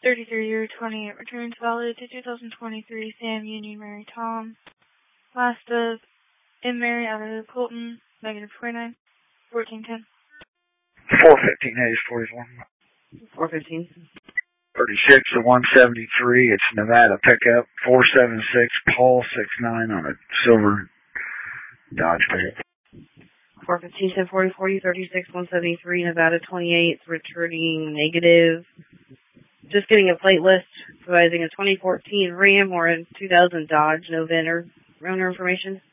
33 year 28 returns valid to 2023 Sam Union Mary Tom. Last of in Mary out of Colton, negative 29, 1410. 415 Hayes 41. 415. 36 to 173. It's Nevada pickup. 476 Paul 69 on a silver Dodge pickup. 415 1040 36 173 Nevada 28 returning negative. Just getting a plate list providing a 2014 Ram or a 2000 Dodge. No vendor owner information.